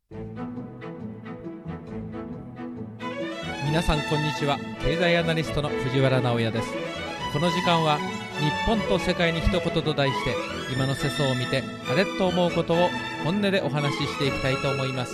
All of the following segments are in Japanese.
皆さんこんにちは。経済アナリストの藤原直也です。この時間は日本と世界に一言と題して、今の世相を見てあれと思うことを本音でお話ししていきたいと思います。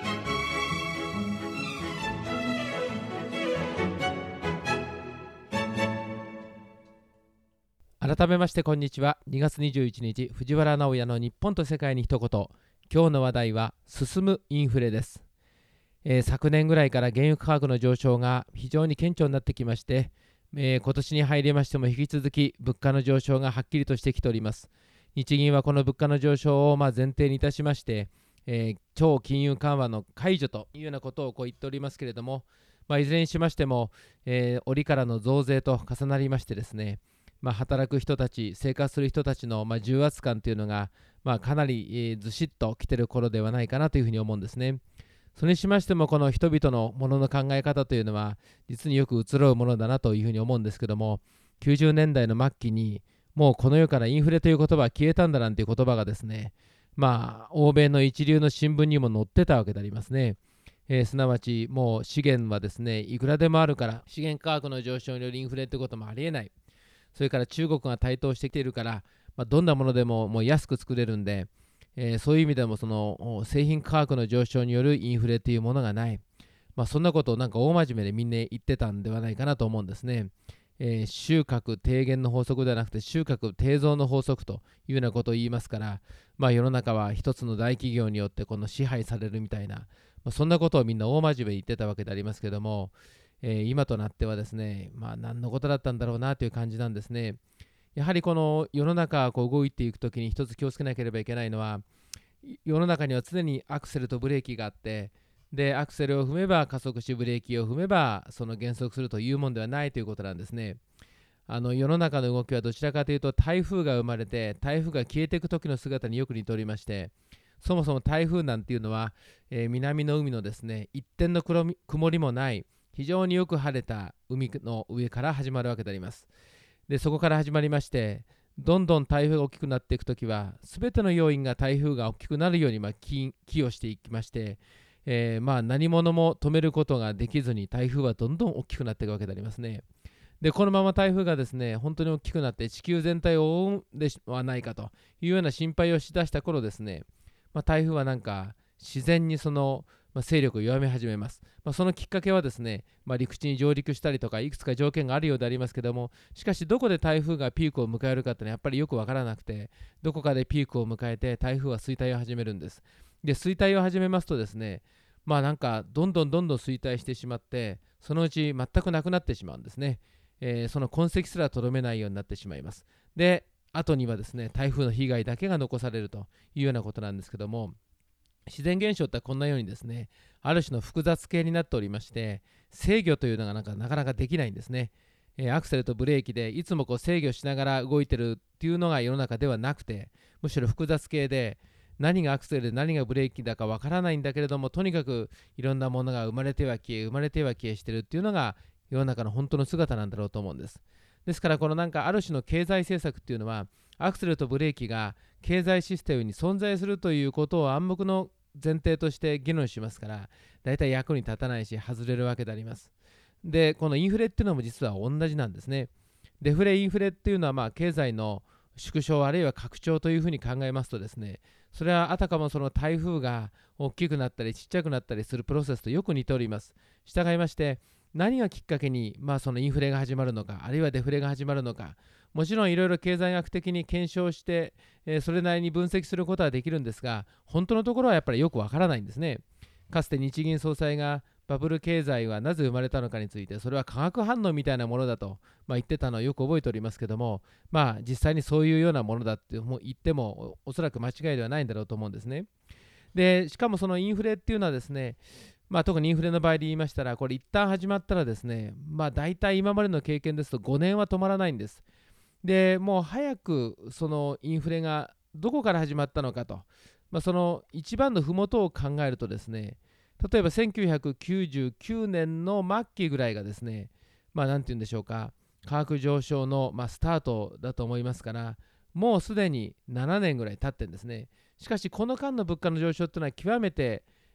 改めましてこんにちは。2月21日藤原直也の日本と世界に一言。今日の話題は進むインフレです。昨年ぐらいから原油価格の上昇が非常に顕著になってきまして、今年に入りましても引き続き物価の上昇がはっきりとしてきております。日銀はこの物価の上昇を前提にいたしまして、超金融緩和の解除というようなことを言っておりますけれども、いずれにしましても、折からの増税と重なりましてですね、働く人たち、生活する人たちの重圧感というのが、かなり、ずしっときてる頃ではないかなというふうに思うんですね。それにしましても、この人々のものの考え方というのは実によく移ろうものだなというふうに思うんですけども、90年代の末期にもうこの世からインフレという言葉は消えたんだなんていう言葉がですね、欧米の一流の新聞にも載ってたわけでありますね。すなわちもう資源はですね、いくらでもあるから資源価格の上昇によるインフレということもありえない。それから中国が台頭してきているから、どんなものでももう安く作れるんで、そういう意味でもその製品価格の上昇によるインフレというものがない、そんなことを大真面目でみんな言ってたんではないかなと思うんですね。収穫低減の法則ではなくて収穫低増の法則というようなことを言いますから、世の中は一つの大企業によってこの支配されるみたいな、そんなことをみんな大真面目に言ってたわけでありますけども、今となってはですね、何のことだったんだろうなという感じなんですね。やはりこの世の中が動いていくときに一つ気をつけなければいけないのは、世の中には常にアクセルとブレーキがあって、でアクセルを踏めば加速し、ブレーキを踏めばその減速するというものではないということなんですね。世の中の動きはどちらかというと、台風が生まれて台風が消えていく時の姿によく似ておりまして、そもそも台風なんていうのは、南の海のですね、一点の曇りもない非常によく晴れた海の上から始まるわけであります。でそこから始まりまして、どんどん台風が大きくなっていくときは、すべての要因が台風が大きくなるように寄与していきまして、何者も止めることができずに台風はどんどん大きくなっていくわけでありますね。でこのまま台風がですね、本当に大きくなって地球全体を覆うんではないかというような心配をしだした頃ですね、台風は自然にその勢力を弱め始めます。そのきっかけはですね、陸地に上陸したりとかいくつか条件があるようでありますけども、しかしどこで台風がピークを迎えるかってのはやっぱりよくわからなくて、どこかでピークを迎えて台風は衰退を始めるんです。で衰退を始めますとですね、どんどん衰退してしまって、そのうち全くなくなってしまうんですね。その痕跡すらとどめないようになってしまいます。で後にはですね、台風の被害だけが残されるというようなことなんですけども、自然現象ってこんなようにですね、ある種の複雑系になっておりまして、制御というのがなかなかできないんですね。アクセルとブレーキでいつも制御しながら動いてるっていうのが世の中ではなくて、むしろ複雑系で、何がアクセルで何がブレーキだかわからないんだけれども、とにかくいろんなものが生まれては消え生まれては消えしてるっていうのが世の中の本当の姿なんだろうと思うんです。ですからこのある種の経済政策っていうのは、アクセルとブレーキが経済システムに存在するということを暗黙の前提として議論しますから、だいたい役に立たないし外れるわけであります。でこのインフレっていうのも実は同じなんですね。デフレインフレっていうのは経済の縮小あるいは拡張というふうに考えますとですね、それはあたかもその台風が大きくなったりちっちゃくなったりするプロセスとよく似ております。したがいまして、何がきっかけに、そのインフレが始まるのか、あるいはデフレが始まるのか、もちろんいろいろ経済学的に検証して、それなりに分析することはできるんですが、本当のところはやっぱりよくわからないんですね。かつて日銀総裁がバブル経済はなぜ生まれたのかについて、それは化学反応みたいなものだと、言ってたのをよく覚えておりますけども、実際にそういうようなものだって言ってもおそらく間違いではないんだろうと思うんですね。でしかもそのインフレっていうのはですね、特にインフレの場合で言いましたら、これ一旦始まったらですね、大体今までの経験ですと5年は止まらないんです。でもう早くそのインフレがどこから始まったのかと、その一番の麓を考えるとですね、例えば1999年の末期ぐらいがですね、なんて言うんでしょうか、価格上昇のスタートだと思いますから、もうすでに7年ぐらい経ってるんですね。しかしこの間の物価の上昇というのは極めて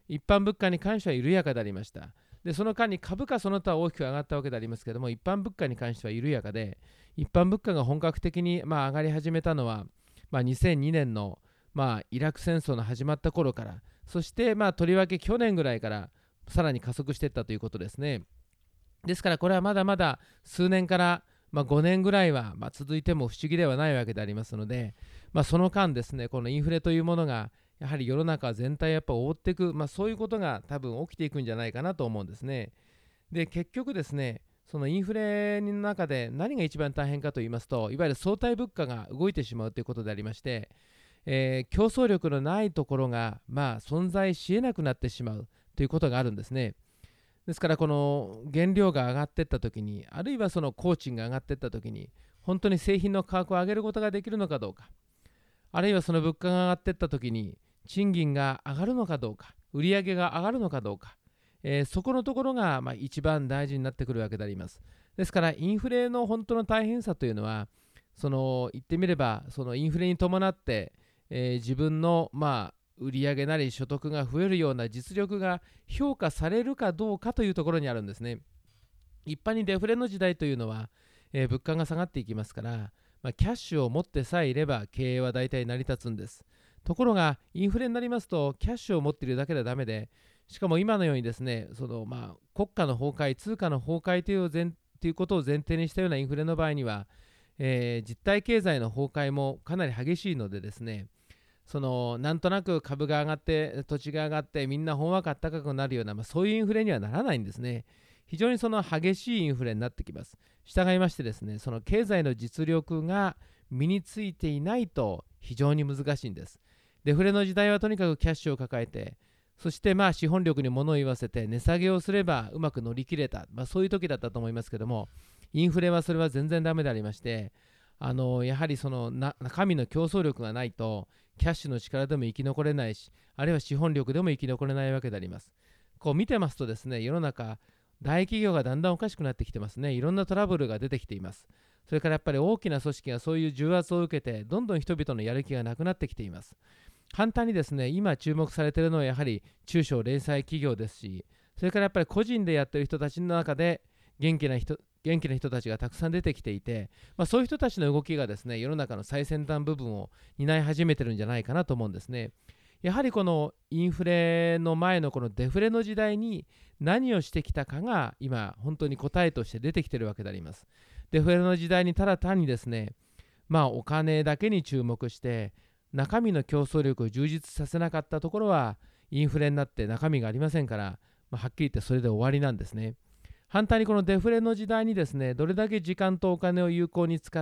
一般物価に関しては緩やかでありました。で、その間に株価その他大きく上がったわけでありますけども、一般物価に関しては緩やかで、一般物価が本格的に上がり始めたのは、2002年のイラク戦争の始まった頃から、そしてとりわけ去年ぐらいからさらに加速していったということですね。ですからこれはまだまだ数年から5年ぐらいは続いても不思議ではないわけでありますので、その間ですね、このインフレというものがやはり世の中全体をやっぱ覆っていく、そういうことが多分起きていくんじゃないかなと思うんですね。で、結局ですね、そのインフレの中で何が一番大変かと言いますと、いわゆる相対物価が動いてしまうということでありまして、競争力のないところが存在しえなくなってしまうということがあるんですね。ですからこの原料が上がっていったときに、あるいはその工賃が上がっていったときに、本当に製品の価格を上げることができるのかどうか、あるいはその物価が上がっていったときに賃金が上がるのかどうか、売上が上がるのかどうか、そこのところが一番大事になってくるわけであります。ですからインフレの本当の大変さというのは、言ってみればそのインフレに伴って、自分の売上なり所得が増えるような実力が評価されるかどうかというところにあるんですね。一般にデフレの時代というのは、物価が下がっていきますから、キャッシュを持ってさえいれば経営は大体成り立つんです。ところがインフレになりますとキャッシュを持っているだけではダメで、しかも今のようにですね、国家の崩壊、通貨の崩壊ということを前提にしたようなインフレの場合には、実体経済の崩壊もかなり激しいのでですね、なんとなく株が上がって土地が上がってみんなほんわか暖かくなるような、そういうインフレにはならないんですね。非常にその激しいインフレになってきます。従いましてですね、その経済の実力が身についていないと非常に難しいんです。デフレの時代はとにかくキャッシュを抱えて、そして資本力に物を言わせて値下げをすればうまく乗り切れた、そういう時だったと思いますけども、インフレはそれは全然ダメでありまして、やはりその中身の競争力がないとキャッシュの力でも生き残れないし、あるいは資本力でも生き残れないわけであります。こう見てますとですね、世の中大企業がだんだんおかしくなってきてますね。いろんなトラブルが出てきています。それからやっぱり大きな組織がそういう重圧を受けてどんどん人々のやる気がなくなってきています。簡単にですね、今注目されているのはやはり中小零細企業ですし、それからやっぱり個人でやっている人たちの中で元気な人たちがたくさん出てきていて、そういう人たちの動きがですね、世の中の最先端部分を担い始めてるんじゃないかなと思うんですね。やはりこのインフレの前のこのデフレの時代に何をしてきたかが今本当に答えとして出てきてるわけであります。デフレの時代にただ単にですね、お金だけに注目して中身の競争力を充実させなかったところはインフレになって中身がありませんから、はっきり言ってそれで終わりなんですね。反対にこのデフレの時代にですね、どれだけ時間とお金を有効に使って、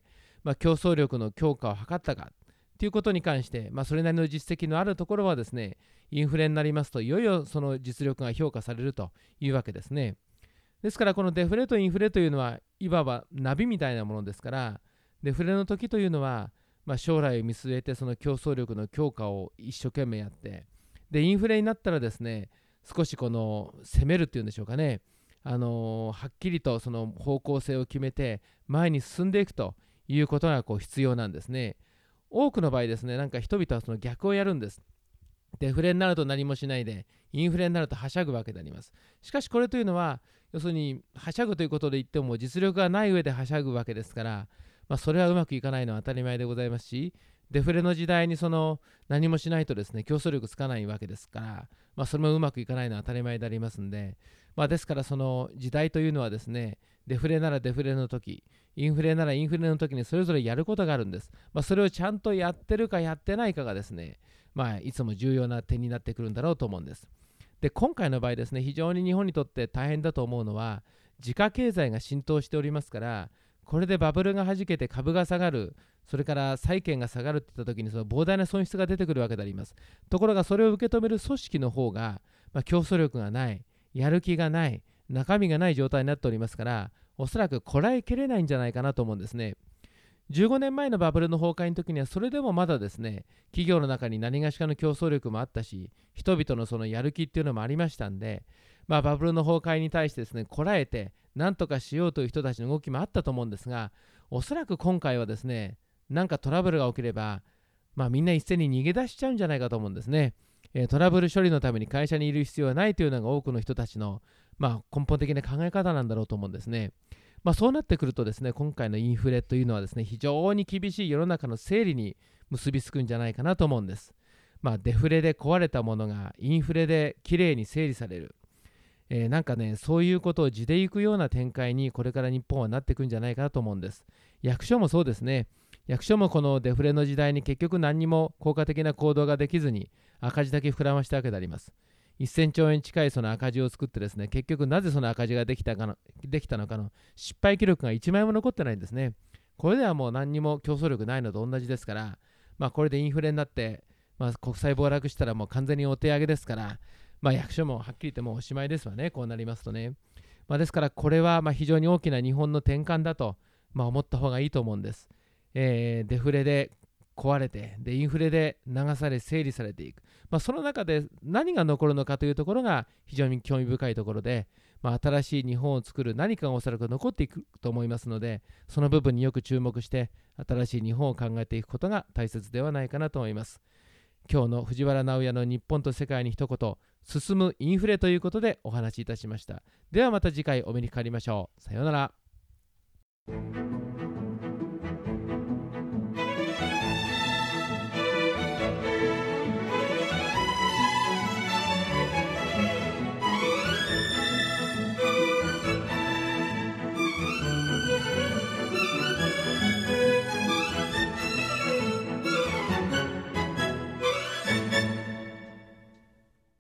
競争力の強化を図ったかということに関して、それなりの実績のあるところはですね、インフレになりますといよいよその実力が評価されるというわけですね。ですからこのデフレとインフレというのはいわばナビみたいなものですから、デフレの時というのは、将来を見据えてその競争力の強化を一生懸命やって、でインフレになったらですね、少しこの攻めるっていうんでしょうかね、はっきりとその方向性を決めて前に進んでいくということが必要なんですね。多くの場合ですね、なんか人々はその逆をやるんです。デフレになると何もしないで、インフレになるとはしゃぐわけであります。しかしこれというのは、要するにはしゃぐということで言っても実力がない上ではしゃぐわけですから、それはうまくいかないのは当たり前でございますし、デフレの時代にその何もしないとですね、競争力つかないわけですから、それもうまくいかないのは当たり前でありますんで、ですからその時代というのはですね、デフレならデフレの時、インフレならインフレの時にそれぞれやることがあるんです。それをちゃんとやってるかやってないかがですね、いつも重要な点になってくるんだろうと思うんです。で、今回の場合ですね、非常に日本にとって大変だと思うのは、自家経済が浸透しておりますから、これでバブルがはじけて株が下がる、それから債券が下がるっていった時にその膨大な損失が出てくるわけであります。ところがそれを受け止める組織の方が、競争力がない、やる気がない、中身がない状態になっておりますから、おそらくこらえきれないんじゃないかなと思うんですね。15年前のバブルの崩壊の時にはそれでもまだですね、企業の中に何がしかの競争力もあったし、人々のそのやる気っていうのもありましたんで、バブルの崩壊に対してですね、こらえて何とかしようという人たちの動きもあったと思うんですが、おそらく今回はですね、なんかトラブルが起きれば、みんな一斉に逃げ出しちゃうんじゃないかと思うんですね。 トラブル処理のために会社にいる必要はないというのが多くの人たちの、根本的な考え方なんだろうと思うんですね。そうなってくるとですね、今回のインフレというのはですね、非常に厳しい世の中の整理に結びつくんじゃないかなと思うんです。デフレで壊れたものがインフレできれいに整理される。なんかね、そういうことを地でいくような展開にこれから日本はなっていくんじゃないかなと思うんです。役所もそうですね。役所もこのデフレの時代に結局何にも効果的な行動ができずに赤字だけ膨らましたわけであります。1000兆円近いその赤字を作ってですね、結局なぜその赤字ができたのかの失敗記録が1枚も残ってないんですね。これではもう何にも競争力ないのと同じですから、これでインフレになって、国際暴落したらもう完全にお手上げですから、役所もはっきり言ってもうおしまいですわね、こうなりますとね。ですからこれは非常に大きな日本の転換だと、思った方がいいと思うんです。デフレで壊れて、インフレで流され整理されていく、その中で何が残るのかというところが非常に興味深いところで、新しい日本を作る何かがおそらく残っていくと思いますので、その部分によく注目して新しい日本を考えていくことが大切ではないかなと思います。今日の藤原直哉の日本と世界に一言、進むインフレということでお話しいたしました。ではまた次回お目にかかりましょう。さようなら。